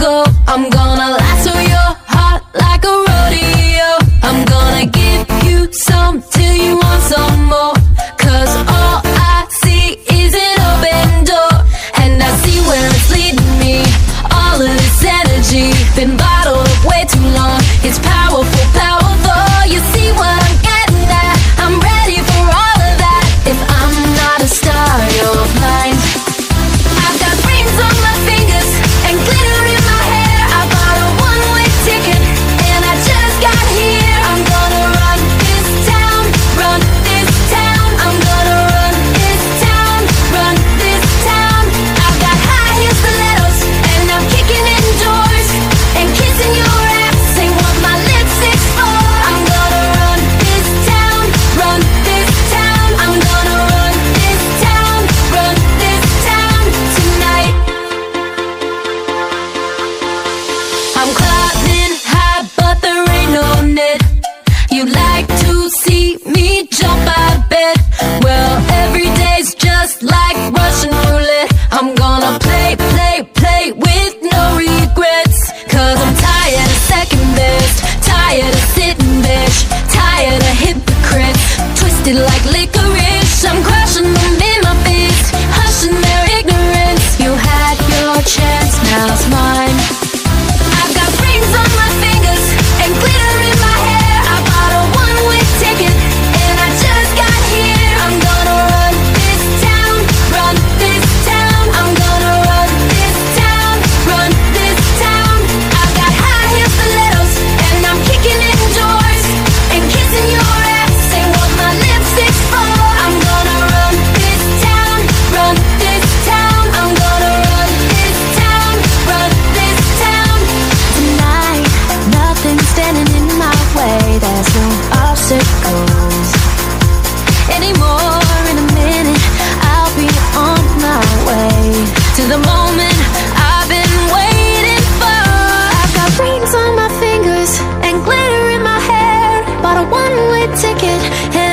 go. I'm gonna lasso your heart like a rodeo. I'm gonna give you some till you want some more. 'Cause all I see is an open door, and I see where it's leading me. All of this energy been bottled up way too long. It's powerful, powerful. You see what I'm getting at? I'm ready for all of that. If I'm not a star, you're blind. I've got rings on my fingers and glitter in my hair. I bought a one-way ticket and I just got here. I'm gonna run this town, run this town. I'm gonna run this town, run this town. I've got high heel stilettos and I'm kicking in doors and kissing your ass. Ain't what my lipstick's for. I'm gonna run this town, run this town. I'm gonna run this town, run this town tonight. I'm climbing high, but there ain't no net. You like to see me jump, I bet. Well, every day's just like Russian roulette. I'm gonna play, play, play with no regrets. 'Cause I'm tired of second best, tired of sitting bitch, tired of hypocrites, twisted like licorice. I'm crushing them in my fist, hushing their ignorance. You had your chance, now it's mine. I've got rings on my fingers and glitter in my hair. I bought a one-way ticket and I just got here. I'm gonna run this town, run this town. I'm gonna run this town, run this town. I've got high heel stilettos and I'm kicking in doors and kissing your ass. Ain't what my lipstick's for. I'm gonna run this town, run this town. I'm gonna run this town, run this town tonight. Nothing's standing in my way. There's no obstacles anymore. In a minute, I'll be on my way to the moment I've been waiting for. I've got rings on my fingers and glitter in my hair. Bought a one-way ticket and